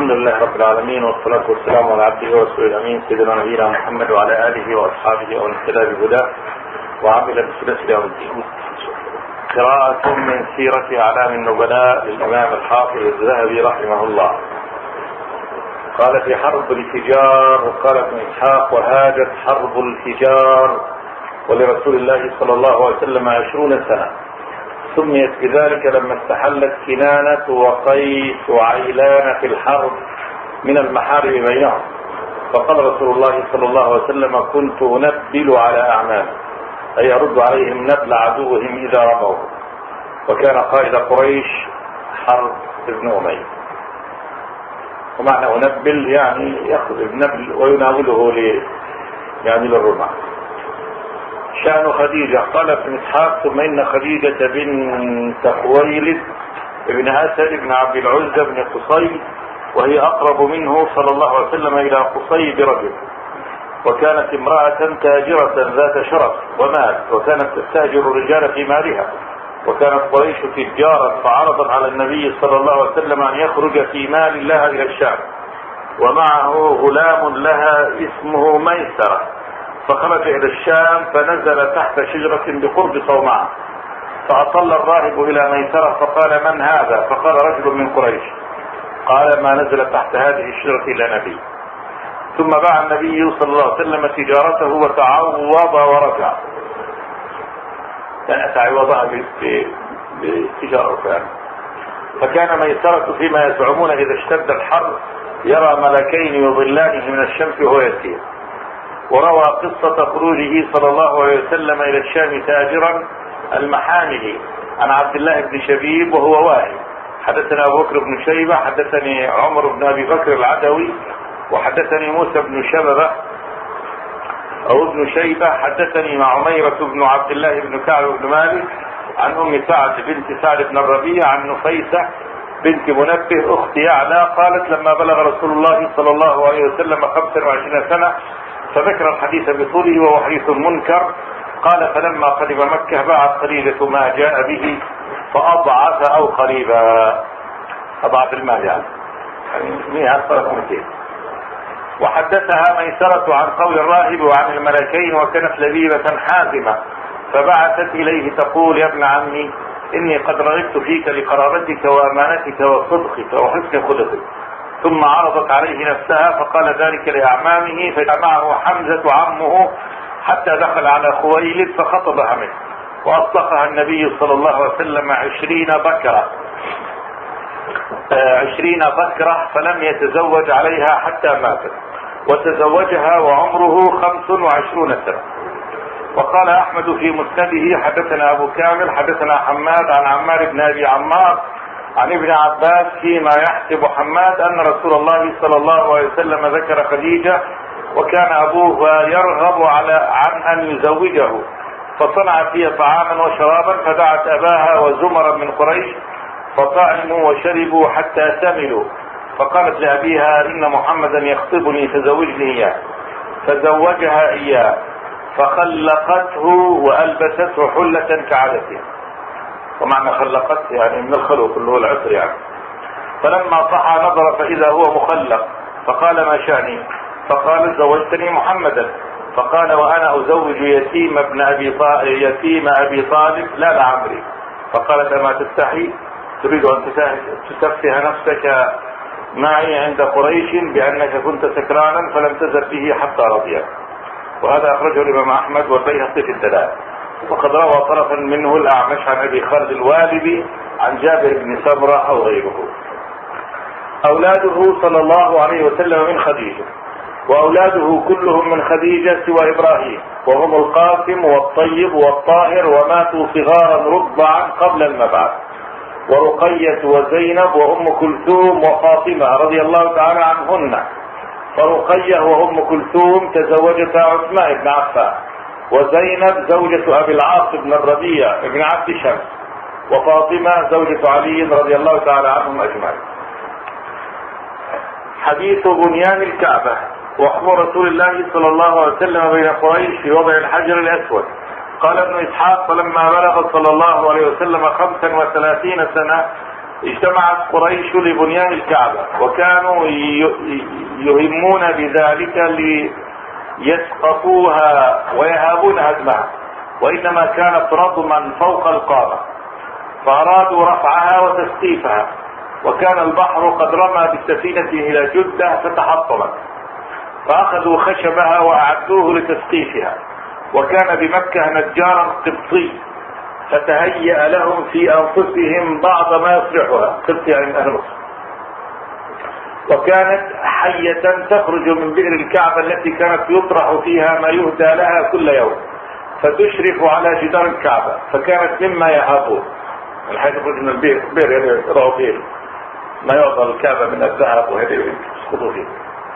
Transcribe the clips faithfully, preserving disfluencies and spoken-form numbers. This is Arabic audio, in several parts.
الحمد لله رب العالمين، والصلاة والسلام على عبده ورسوله الأمين سيدنا نبينا محمد وعلى آله وأصحابه ومن اهتدى بهداه وعمل بسنته يوم الدين. قراءة من سيرة أعلام النبلاء للإمام الحافظ الذهبي رحمه الله. قال في حرب الفجار، وقال ابن إسحاق: وهاجت حرب الفجار ولرسول الله صلى الله عليه وسلم عشرون سنة، سميت بذلك لما استحلت كنانة وقيس وعيلان في الحرب من المحارم بينهم، فقال رسول الله صلى الله عليه وسلم: كنت أنبل على أعمال، أي أرد عليهم نبل عدوهم إذا رموا. وكان قائد قريش حرب ابن أمية، ومعنى أنبل يعني يأخذ النبل ويناوله ل يعني للرمح. شأن خديجة، قال ابن إسحاق: ثم إن خديجة بنت خويلد ابن أسد بن عبد العزى بن قصي، وهي أقرب منه صلى الله عليه وسلم إلى قصي برجل، وكانت امرأة تاجرة ذات شرف ومال، وكانت تستأجر الرجال في مالها، وكانت قريش تجارا، فعرضت على النبي صلى الله عليه وسلم أن يخرج في مال لها إلى الشام، ومعه غلام لها اسمه ميسرة، فخرج إلى الشام فنزل تحت شجرة بقرب صومعة، فأطل الراهب إلى ميسرة فقال: من هذا؟ فقال: رجل من قريش. قال: ما نزل تحت هذه الشجرة إلا نبي. ثم باع النبي صلى الله عليه وسلم تجارته وتعوض ورجع، يعني تعوضها بالتجارة فعلا. فكان ميسرة فيما يزعمون إذا اشتد الحر يرى ملكين يظلانه من الشمس وهو يسير. وروى قصة خروجه صلى الله عليه وسلم إلى الشام تاجرا المحامل عن عبد الله بن شبيب وهو واهي. حدثنا أبو بكر بن شيبة، حدثني عمر بن أبي بكر العدوي، وحدثني موسى بن شببة أو ابن شيبة، حدثني مع عميرة بن عبد الله بن كعب بن مالك عن أم سعد بنت سعد بن الربيع عن نفيسة بنت منبه أخت يعلى قالت: لما بلغ رسول الله صلى الله عليه وسلم خمسا وعشرين سنة فذكر الحديث بطوله وهو حديث منكر. قال: فلما قدم مكة باعت خديجة ما جاء به فأضعف أو قريبا، أضعف المال يعني مئة صارت مئتين. وحدثها ميسرة عن قول الراهب وعن الملكين، وكانت لبيبة حازمة، فبعثت إليه تقول: يا ابن عمي، إني قد رغبت فيك لقرابتك وأمانتك وصدقك وحسن خلقك. ثم عرضت عليه نفسها فقال ذلك لأعمامه، فجمعه حمزة عمه حتى دخل على خويلد فخطبها منه، وأطلقها النبي صلى الله عليه وسلم عشرين بكرة عشرين بكرة فلم يتزوج عليها حتى ماتت، وتزوجها وعمره خمس وعشرون سنة. وقال أحمد في مسنده: حدثنا أبو كامل حدثنا حماد عن عمار بن أبي عمار عن ابن عباس فيما يحسب حماد أن رسول الله صلى الله عليه وسلم ذكر خديجة، وكان أبوه يرغب على عن أن يزوجه، فصنعت فيها طعاما وشرابا، فدعت أباها وزمرا من قريش فطعموا وشربوا حتى سملوا، فقالت لأبيها: إن محمدا يخطبني فزوجني إياه، فزوجها إياه، فخلقته وألبسته حلة كعادته. ومعنى خلقته يعني من الخلق اللي هو العطر يعني. فلما صحى نظر فإذا هو مخلق، فقال: ما شأني؟ فقال: زوجتني محمدا. فقال: وأنا أزوج يتيم ابن أبي طالب يتيم أبي طالب لا لعمري. فقالت: أما تستحي؟ تريد أن تسفه نفسك معي عند قريش بأنك كنت سكرانا، فلم تزل به حتى رضيت. وهذا أخرجه الإمام أحمد والبيهقي في الدلائل. وقد روى طرفا منه الأعمش عن أبي خالد الوالبي عن جابر بن سمرة أو غيره. أولاده صلى الله عليه وسلم من خديجة، وأولاده كلهم من خديجة سوى إبراهيم، وهم القاسم والطيب والطاهر، وماتوا صغارا رضعا قبل المبعث، ورقية وزينب وأم كلثوم وفاطمة رضي الله تعالى عنهن. فرقية وأم كلثوم تزوجتا عثمان بن عفان، وزينب زوجة أبي العاص بن الربيع بن عبد شمس، وفاطمة زوجة علي رضي الله تعالى عنهم أجمعين. حديث بنيان الكعبة وحضور رسول الله صلى الله عليه وسلم بين قريش في وضع الحجر الأسود. قال ابن إسحاق: فلما بلغ صلى الله عليه وسلم خمسا وثلاثين سنة اجتمعت قريش لبنيان الكعبة، وكانوا يهمون بذلك ليسقطوها ويهابون هدمها، وإنما كانت رضما فوق القامة، فأرادوا رفعها وتسقيفها، وكان البحر قد رمى بالسفينة إلى جدة فتحطمت، فأخذوا خشبها وأعدوه لتسقيفها، وكان بمكة نجارا قبطي فتهيأ لهم في أنفسهم بعض ما يصلحها، قبطي يعني أهل مصر، وكانت حية تخرج من بئر الكعبة التي كانت يطرح فيها ما يهدى لها كل يوم، فتشرف على جدار الكعبة، فكانت مما يهابون. الحية تخرج من البئر، بئر يعني رأوا بئر ما يعطى الكعبة من الذهب وهذه يسقطوا فيه،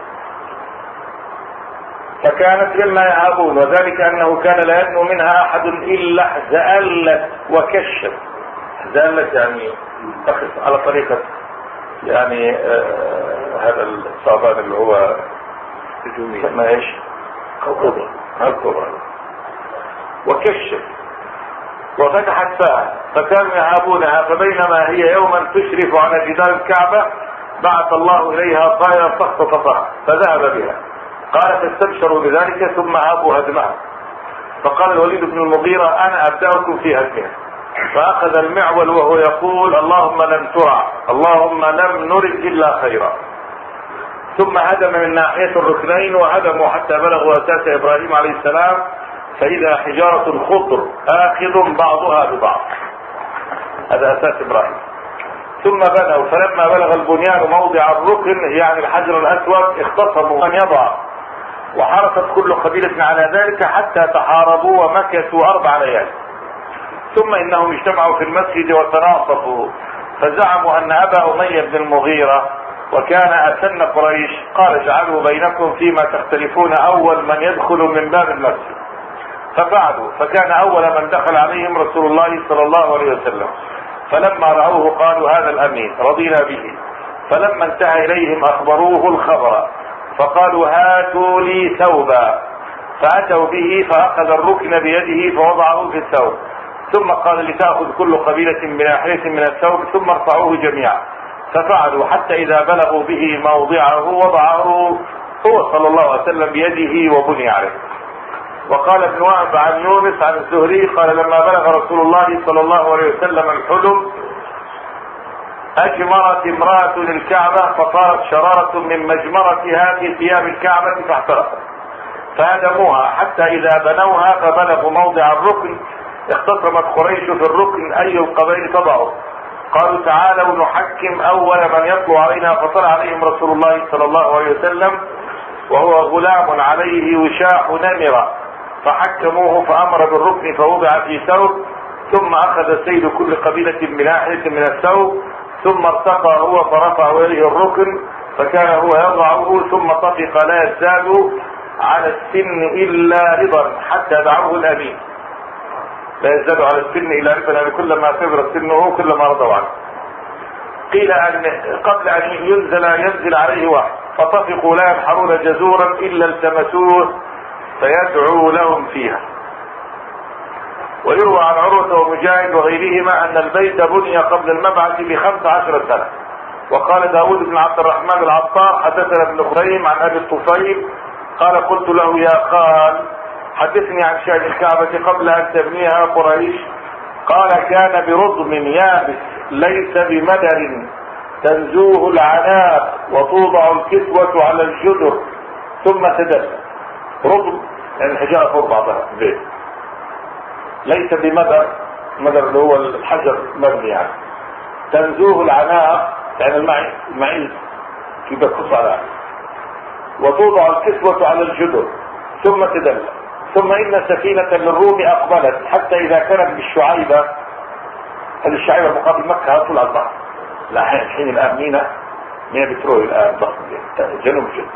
فكانت مما يهابون، وذلك أنه كان لا يدنو منها أحد إلا زألت وكشت. زألت يعني تخص على طريقة يعني آه هذا الصعبان اللي هو ما ايش الكبرى الكبرى وكشف وفتحت فاها، فكانوا يهابونها، فبينما هي يوما تشرف على جدار الكعبة بعث الله إليها طائرا فاختطفها فذهب بها. قال فاستبشروا بذلك ثم هابوا هدمها، فقال الوليد بن المغيرة أنا أبدأكم في هدمها، فأخذ المعول وهو يقول اللهم لم ترع، اللهم لم نرد إلا خيرا، ثم هدم من ناحية الركنين وهدموا حتى بلغوا أساس إبراهيم عليه السلام، فإذا حجارة خضر آخذ بعضها ببعض، هذا أساس إبراهيم. ثم بنوا، فلما بلغ البنيان موضع الركن يعني الحجر الأسود اختصموا أن يضع، وحرصت كل قبيلة على ذلك حتى تحاربوا ومكثوا أربع ليال. ثم إنهم اجتمعوا في المسجد وتناصفوا، فزعموا أن أبا أمية بن المغيرة وكان أسن قريش قال اجعلوا بينكم فيما تختلفون أول من يدخل من باب المسجد، ففعلوا، فكان أول من دخل عليهم رسول الله صلى الله عليه وسلم، فلما رأوه قالوا هذا الأمين رضينا به، فلما انتهى إليهم أخبروه الخبر، فقالوا هاتوا لي ثوبا، فأتوا به فأخذ الركن بيده فوضعه في الثوب، ثم قال لتأخذ كل قبيلة بناحية من الثوب ثم ارفعوه جميعا، ففعلوا حتى إذا بلغوا به موضعه وضعه هو صلى الله عليه وسلم بيده وبني عليه. وقال ابن وهب عن يونس عن الزهري قال لما بلغ رسول الله صلى الله عليه وسلم الحلم أجمرت امرأة الكعبة فصارت شرارة من مجمرتها في ثياب الكعبة فاحترقت، فهدموها حتى إذا بنوها فبلغوا موضع الركن اختصمت قريش في الركن أي القبائل تضعه، قالوا تعالوا نحكم أول من يطلع علينا، فطلع عليهم رسول الله صلى الله عليه وسلم وهو غلام عليه وشاح نمرة، فحكموه فأمر بالركن فوضع في ثوب، ثم أخذ سيد كل قبيلة بناحية من الثوب، ثم ارتقى هو فرفع إليه الركن فكان هو يضعه، ثم طفق لا يزداد على السن إلا رضا حتى دعوه الأمين، لا يزداد على السن إلا رضا يعني كلما كبر سنه كلما رضوا عنه. قيل أن قبل أن ينزل ينزل عليه واحد، فطفقوا لا ينحرون جزورا إلا التمسوه فيدعو لهم فيها. ويروى عن عروة ومجاهد وغيرهما أن البيت بني قبل المبعث بخمس عشر سنة. وقال داود بن عبد الرحمن العطار حدثنا ابن خريم عن أبي الطفيل قال قلت له يا خال حدثني عن شأن الكعبة قبل أن تبنيها قريش، قال كان برضم يابس ليس بمدر تنزوه العناق وتوضع الكسوة على الجدر ثم تدل. رضم يعني الحجارة فوق بعضها بيت، ليس بمدر، مدر اللي هو الحجر مبني يعني، تنزوه العناق يعني المعيز المعيز يبقى كسوة على، وتوضع الكسوة على الجدر ثم تدل. ثم إن سفينة للروم أقبلت حتى إذا كانت بالشعيبة، هذه الشعيبة مقابل مكة على طول على البحر، لا حين الآن مينا مينا بتروي الآن ضخم جنوب جدا،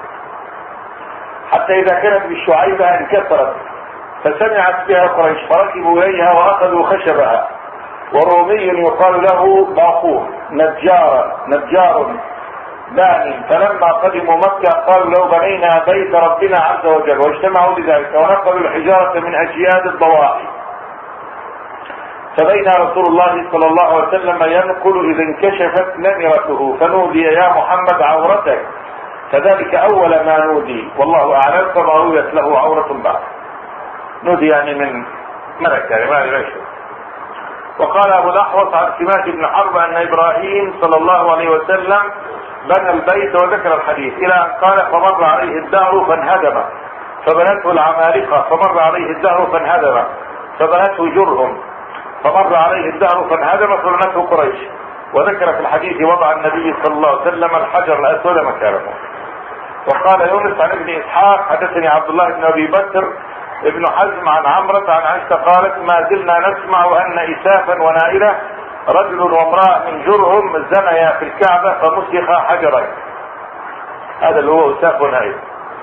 حتى إذا كانت بالشعيبة انكسرت فسمعت بها قريش فركبوا إليها وأخذوا خشبها، ورومي يقال له باقور نجار نجار باني، فلما قدموا مكة قالوا لو بنينا بيت ربنا عز وجل، واجتمعوا لذلك ونقلوا الحجارة من أجياد الضواحي. فبين رسول الله صلى الله عليه وسلم ينقل إذ انكشفت نمرته فنودي يا محمد عورتك، فذلك أول ما نودي والله أعلم، فما رويت له عورة بعد. نودي يعني من ملك يعني ما يغشر. وقال أبو الأحوص عن سماك بن حرب أن إبراهيم صلى الله عليه وسلم بنى البيت وذكر الحديث إلى أن قال فمر عليه الدهر فانهدم فبنته العمالقة، فمر عليه الدهر فانهدم فبنته جرهم، فمر عليه الدهر فانهدم فبنته قريش. وذكر في الحديث وضع النبي صلى الله عليه وسلم الحجر الأسود مكانه. وقال يونس عن ابن إسحاق حدثني عبد الله بن أبي بكر ابن حزم عن عمرة عن عائشة قالت ما زلنا نسمع أن إسافا ونائلة رجل وامرأة من جرهم زنيا في الكعبة فمسخ حجرين. هذا اللي هو إساف ونائلة.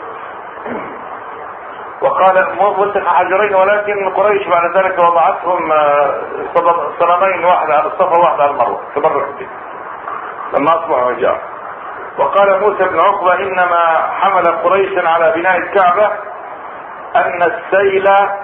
وقال مسخ حجرين، ولكن قريش بعد ذلك وضعتهم صنمين، واحد على الصفا وواحد على المروة تبرك به لما أصبحوا رجال. وقال موسى بن عقبة إنما حمل قريشا على بناء الكعبة أن السيل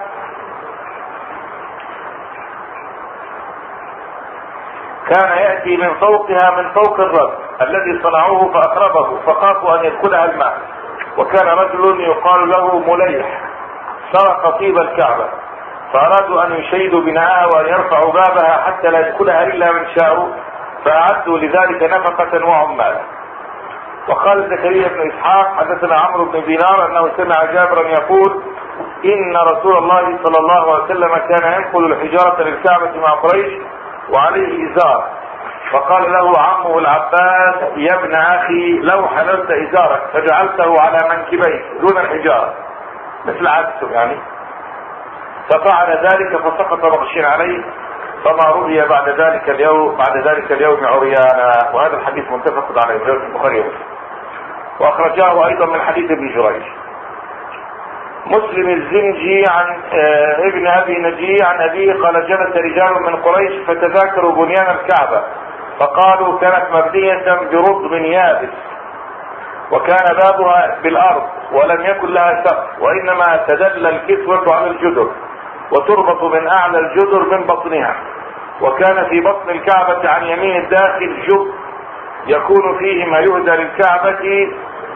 كان يأتي من فوقها من فوق الرب الذي صنعوه فأقربه فخافوا أن يدخلها الماء. وكان رجل يقال له مليح سرق طيب الكعبة فأرادوا أن يشيدوا بناءها وأن يرفعوا بابها حتى لا يدخلها إلا من شاءوا، فأعدوا لذلك نفقة وعمال. وقال زكريا بن إسحاق حدثنا عمرو بن دينار أنه سمع جابرا يقول إن رسول الله صلى الله عليه وسلم كان ينقل الحجارة للكعبة مع قريش وعليه إزار، فقال له عمه العباس يا ابن أخي لو حللت إزارك فجعلته على منكبيك دون الحجارة مثل عادته يعني، ففعل ذلك فسقط مغشيا عليه فما رؤي بعد ذلك اليوم بعد ذلك اليوم عريانا. وهذا الحديث متفق عليه في البخاري ومسلم، واخرجاه ايضا من حديث ابن جريج. مسلم الزنجي عن ابن ابي نجي عن ابيه قال جلس رجال من قريش فتذاكروا بنيان الكعبة فقالوا كانت مبنية برطب يابس وكان بابها بالارض ولم يكن لها سقف، وانما تدل الكسوة على الجدر وتربط من اعلى الجدر من بطنها. وكان في بطن الكعبة عن يمين الداخل جب يكون فيه ما يهدى للكعبة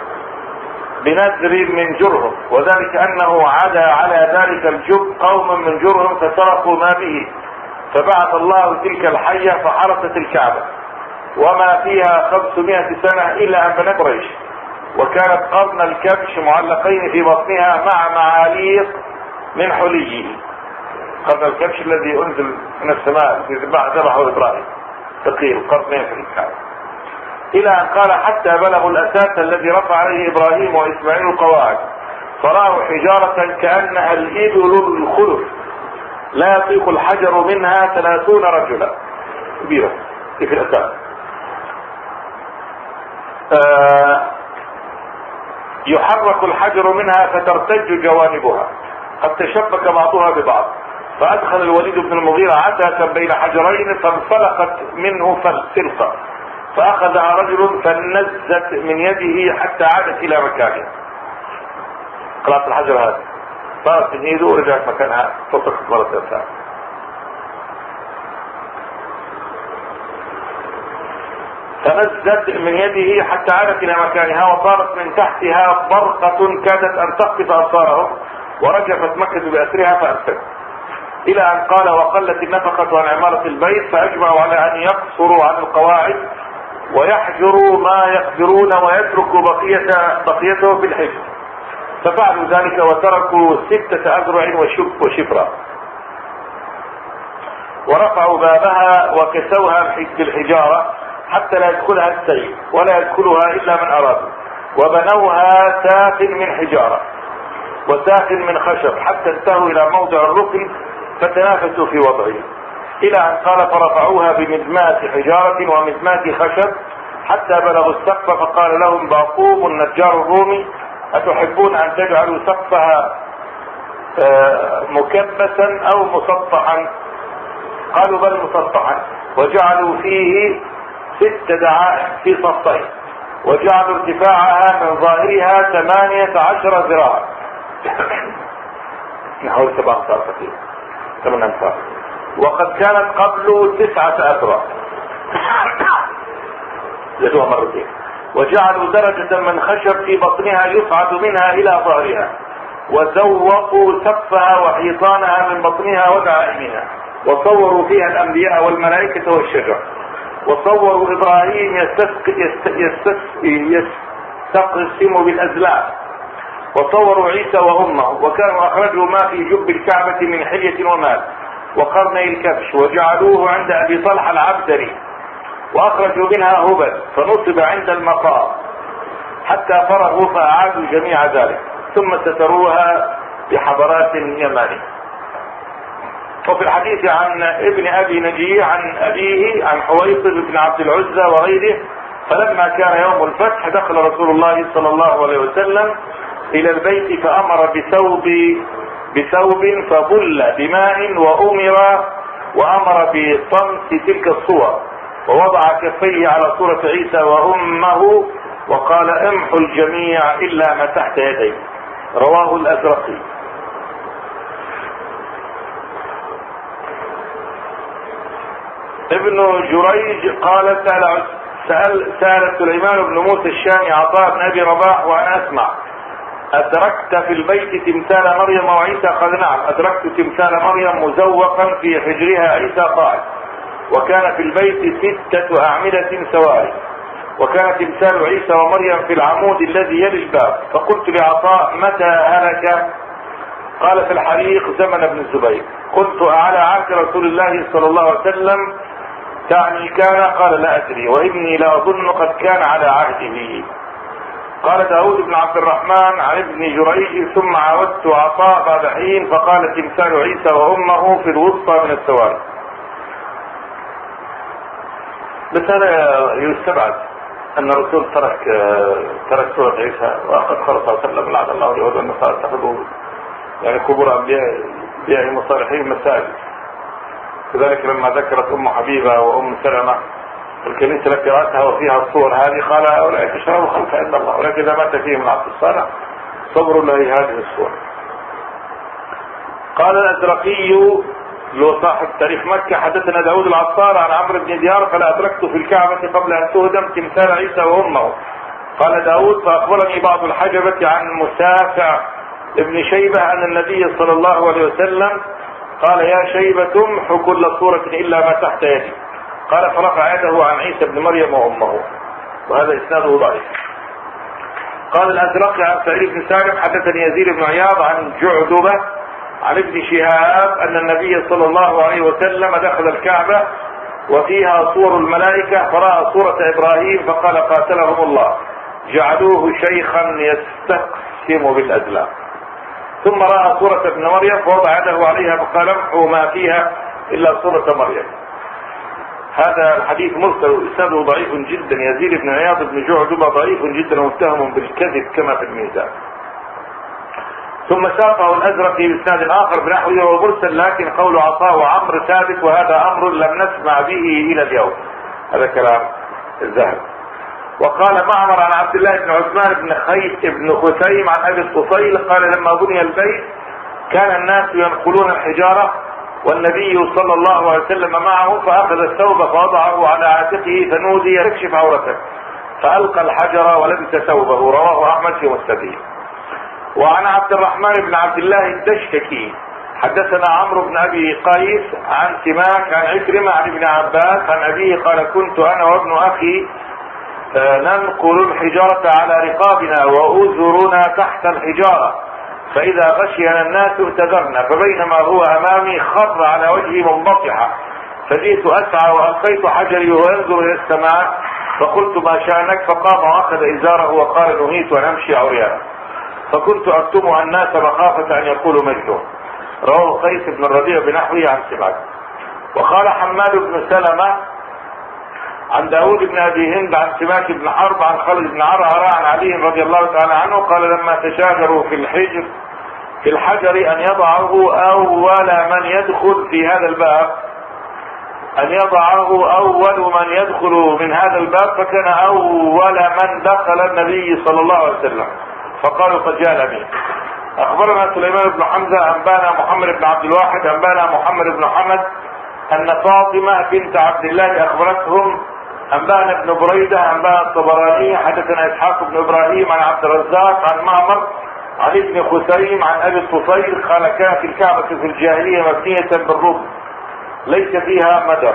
بنذر من جرهم، وذلك انه عدا على ذلك الجب قوم من جرهم فسرقوا ما به، فبعث الله تلك الحية فحرست الكعبة وما فيها خمسمائة سنة الا ان بنت قريش، وكانت قرن الكبش معلقين في بطنها مع معاليق من حليه. قرن الكبش الذي انزل من السماء بعد ذبحه ابراهيم ثقيل قرنين في الكعبة، الى ان قال حتى بلغوا الاساس الذي رفع عليه ابراهيم واسماعيل القواعد فرأوا حجارة كأنها الإبل الخلف لا يطيق الحجر منها ثلاثون رجلا كبيرة في الاساس. آه يحرك الحجر منها فترتج جوانبها قد تشبك بعضها ببعض، فأدخل الوليد بن المغيرة عتاة بين حجرين فانفلقت منه فلقة فأخذها رجل فنزت من يده حتى عادت إلى مكانها. قلعت الحجر هذا صارت من يده ورجعت مكانها فسقط مرة ثانية. فنزت من يده حتى عادت إلى مكانها وصارت من تحتها برقة كادت أن تخطف أبصارهم ورجفت مكة بأسرها فأسفلت، إلى أن قال وقلت النفقة عن عمارة البيت فأجمعوا على أن يقصروا عن القواعد ويحجروا ما يقدرون ويتركوا بقية بقيته في الحجر، ففعلوا ذلك وتركوا ستة أذرع وشب وشبرا ورفعوا بابها وكسوها بالحجارة حتى لا يدخلها السيل ولا يدخلها إلا من أراد، وبنوها ساق من حجارة وساق من خشب حتى انتهوا إلى موضع الركن فتنافسوا في وضعه، إلى أن قال فرفعوها بمدمات حجارة ومدمات خشب حتى بلغوا السقف، فقال لهم باقوم النجار الرومي أتحبون أن تجعلوا سقفها مكبسا أو مسطحا؟ قالوا بل مسطحا، وجعلوا فيه ست دعائم في صفين وجعلوا ارتفاعها من ظاهرها ثمانية عشر ذراعا نحو سبع أمتار تقريبا ثمان أمتار وقد كانت قبل تسعة أذرع زادوها مرتين، وجعلوا درجة من خشب في بطنها يصعد منها إلى ظهرها، وزوقوا سقفها وحيطانها من بطنها ودعائمها، وصوروا فيها الأنبياء والملائكة والشجر، وصوروا إبراهيم يستقسم بالأزلام، وصوروا عيسى وأمه، وكانوا أخرجوا ما في جب الكعبة من حلية ومال وقرني الكبش، وجعلوه عند أبي طلحة العبدري، وأخرجوا منها هبل فنصب عند المقام حتى فرغوا فأعادوا جميع ذلك، ثم ستروها بحضرات يمانية. وفي الحديث عن ابن أبي نجيه عن أبيه عن حويصب بن عبد العزى وغيره، فلما كان يوم الفتح دخل رسول الله صلى الله عليه وسلم إلى البيت فأمر بثوب بثوب فبل بماء وأمر وأمر بطمس تلك الصور، ووضع كفيه على صورة عيسى وأمه وقال امحوا الجميع إلا ما تحت يديه. رواه الأزرقي. ابن جريج قال سأل, سأل, سأل سليمان بن موسى الشامي عطاء بن أبي رباح وأنا أسمع أدركت في البيت تمثال مريم وعيسى؟ قال نعم أدركت تمثال مريم مزوقا في حجرها عيسى قائد، وكان في البيت ستة أعمدة سواري، وكان تمثال عيسى ومريم في العمود الذي يلي الباب. فقلت لعطاء متى هلك؟ قال في الحريق زمن ابن الزبير. قلت أعلى عهد رسول الله صلى الله عليه وسلم تعني كان؟ قال لا أدري وإني لا أظن قد كان على عهده. قال داود بن عبد الرحمن عن ابن جريج ثم عاودت عطاء بعد حين فقال تمثال عيسى وأمه في الوسطى من السواري. بس هذا يستبعد أن الرسول ترك ترك سورة عيسى وأخذ صلى الله عليه وسلم لعن الله اليهود والنصارى اتخذوا يعني قبور أنبياء مصالحين مساجد. كذلك لما ذكرت أم حبيبة وأم سلمة الكنيسة التي رأتها وفيها الصور هذه قال هؤلاء تشربوا خلف عند الله، ولكن إذا مات فيهم العبد الصالح صبر له هذه الصور. قال الأزرقي له صاحب تاريخ مكة حدثنا داود العطار عن عمرو بن ديار قال أدركت في الكعبة قبل أن تهدم تمثال عيسى وأمه. قال داود فأخبرني بعض الحجبة عن مسافع ابن شيبة أن النبي صلى الله عليه وسلم قال يا شيبة امحو كل صورة إلا ما تحت يدي. قال فرفع يده عن عيسى بن مريم وأمه، وهذا إسناده ضعيف. قال الأزرقي عن سعيد بن سالم حدثني يزيد بن عياض عن جعدبة عن ابن شهاب أن النبي صلى الله عليه وسلم دخل الكعبة وفيها صور الملائكة فرأى صورة إبراهيم فقال قاتلهم الله، جعلوه شيخا يستقسم بالأزلام. ثم رأى صورة ابن مريم فوضع يده عليها فقال امحوا ما فيها إلا صورة مريم. هذا الحديث مرسل إسناده ضعيف جدا. يزيد بن عياض بن جعدبة ضعيف جدا ومتهم بالكذب كما في الميزان. ثم ساقه الأزرقي بإسناد آخر بنحوه ومرسل، لكن قول عطاء وعمر ثابت وهذا أمر لم نسمع به إلى اليوم. هذا كلام الذهب. وقال معمر عن عبد الله بن عثمان بن خيث بن خثيم عن أبي الطفيل قال لما بني البيت كان الناس ينقلون الحجارة والنبي صلى الله عليه وسلم معه، فأخذ الثوب فوضعه على عاتقه فنودي يكشف عورته فألقى الحجر ولبس ثوبه. رواه أحمد في مسنده. وعن عبد الرحمن بن عبد الله الدشتكي حدثنا عمرو بن أبي قيس عن سماك عن عكرمة عن ابن عباس عن أبيه قال كنت أنا وابن أخي ننقل الحجارة على رقابنا وأزرنا تحت الحجارة، فإذا غشينا الناس اعتذرنا، فبينما هو أمامي خر على وجهي منبطحا، فجئت أسعى وألقيت حجري وينظر إلى السماء فقلت ما شأنك؟ فقام وأخذ إزاره وقال نهيت أن أمشي عريانا، فكنت أكتم الناس مخافة أن يقولوا مجنون. رواه قيس بن الربيع بنحوه عن سماك. وقال حماد بن سلمة عن داود بن أبي هند عن سماك بن حرب عن خالد بن عرعر عن علي رضي الله تعالى عنه قال لما تشاجروا في الحجر في الحجر أن يضعه أول من يدخل في هذا الباب أن يضعه أول من يدخل من هذا الباب، فكان أول من دخل النبي صلى الله عليه وسلم، فقالوا قد جاء الأمين. أخبرنا سليمان بن حمزة أنبانا محمد بن عبد الواحد أنبانا محمد بن حمد أن فاطمة بنت عبد الله أخبرتهم أنبأنا ابن بريدة أنبأنا الطبراني حدثنا إسحاق بن إبراهيم عن عبد الرزاق عن معمر عن ابن خثيم عن أبي الطفيل قال كانت الكعبة في الجاهلية مبنية بالركن ليس فيها مدر،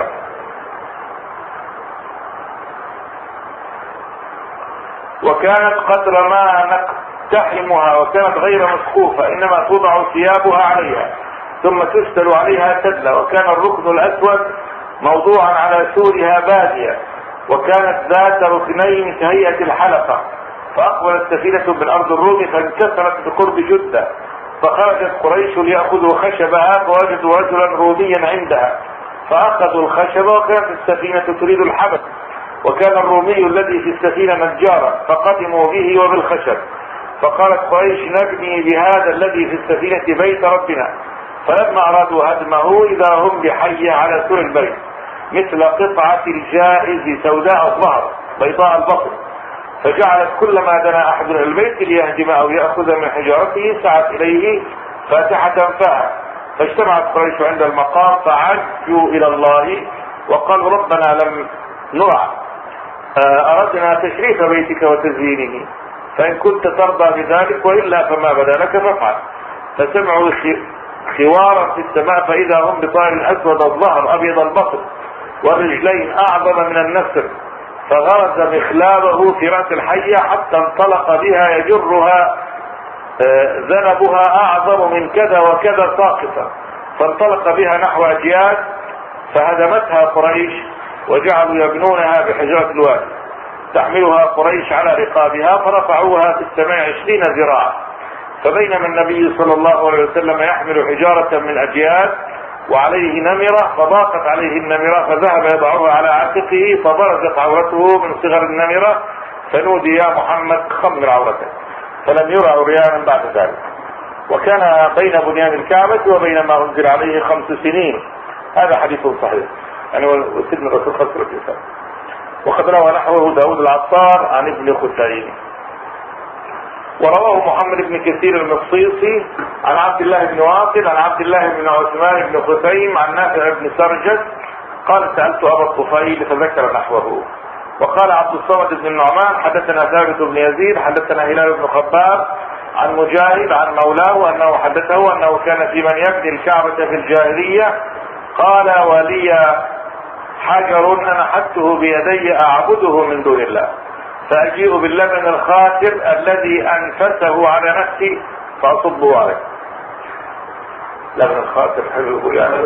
وكانت قدر ما نقتحمها، وكانت غير مسقوفة إنما توضع ثيابها عليها ثم تسدل عليها سدلة، وكان الركن الأسود موضوعا على سورها بادية، وكانت ذات ركنين كهيئة الحلقة، فأقبلت سفينة من أرض الروم فانكسرت بقرب جدة، فخرجت قريش ليأخذوا خشبها فوجدوا رجلا روميا عندها فأخذوا الخشب، وكانت السفينة تريد الحبس، وكان الرومي الذي في السفينة نجارا فقدموا به وبالخشب، فقالت قريش نبني بهذا الذي في السفينة بيت ربنا، فلما أرادوا هدمه إذا هم بحية على سور البيت مثل قطعة الجائز سوداء الظهر بيضاء البطن، فجعلت كلما دنا أحد البيت ليهدم أو يأخذ من حجارته سعت إليه فاتحة فاها، فاجتمعت قريش عند المقام فعجوا إلى الله وقالوا ربنا لم نرع أردنا تشريف بيتك وتزيينه، فإن كنت ترضى بذلك وإلا فما بدا لك فافعل. فسمعوا خوارا في السماء فإذا هم بطائر أسود الظهر أبيض البطن والرجلين أعظم من النسر، فغرز مخلابه في رأس الحية حتى انطلق بها يجرها ذنبها أعظم من كذا وكذا ساقطة، فانطلق بها نحو أجياد فهدمتها قريش وجعلوا يبنونها بحجرة الوادي تحملها قريش على رقابها فرفعوها في السماء عشرين ذراعا، فبينما النبي صلى الله عليه وسلم يحمل حجارة من أجياد وعليه نمرة فضاقت عليه النمرة فذهب يضعها على عاتقه فبرزت عورته من صغر النمرة فنودي يا محمد خمر عورتك، فلم يرى عريانا بعد ذلك. وكان بين بنيان الكعبة وبين ما أنزل عليه خمس سنين. هذا حديث صحيح يعني وسيدنا الرسول خسر الإسلام. وقد روى نحوه داود العطار عن ابن خثيم. ورواه محمد بن كثير المصيصي عن عبد الله بن واقد عن عبد الله بن عثمان بن خثيم عن نافع بن سرجس قال سألت أبا الطفيل فذكر نحوه. وقال عبد الصمد بن النعمان حدثنا ثابت بن يزيد حدثنا هلال بن خباب عن مجاهد عن مولاه أنه حدثه أنه كان في من يبني الكعبة في الجاهلية قال ولي حجر نحته بيدي أعبده من دون الله، فأجيء باللبن الخاتر الذي أنفسه على نفسي فأصبه عليه. لبن الخاتر حلو يعني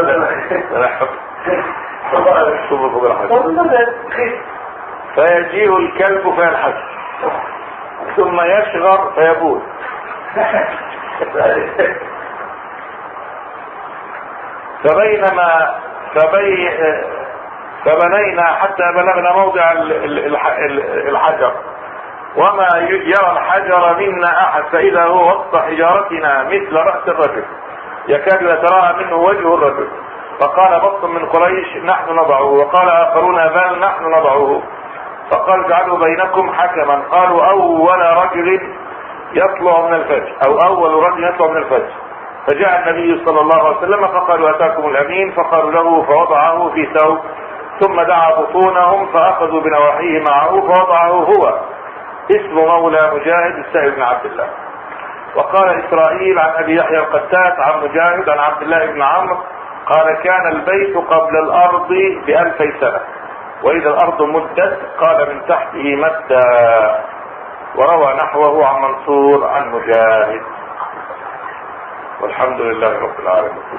فيجيء الكلب فيلحس ثم يشغر فيبول فبينما فبي فبنينا حتى بلغنا موضع الحجر وما يرى الحجر منا أحد فإذا هو وسط حجارتنا مثل رأس الرجل يكاد يتراءى منه وجه الرجل. فقال بط من قريش نحن نضعه، وقال آخرون بل نحن نضعه، فقال اجعلوا بينكم حكما. قالوا أول رجل يطلع من الفجر أو أول رجل يطلع من الفجر، فجاء النبي صلى الله عليه وسلم فقالوا أتاكم الأمين، فقالوا له فوضعه في ثوب ثم دعا بطونهم فأخذوا بنواحيه معه فوضعه هو اسم مولى مجاهد السائب بن عبد الله. وقال إسرائيل عن أبي يحيى القتات عن مجاهد عن عبد الله بن عمرو قال كان البيت قبل الأرض بألفي سنة وإذا الأرض مدت قال من تحته مدى. وروى نحوه عن منصور عن مجاهد. والحمد لله رب العالمين.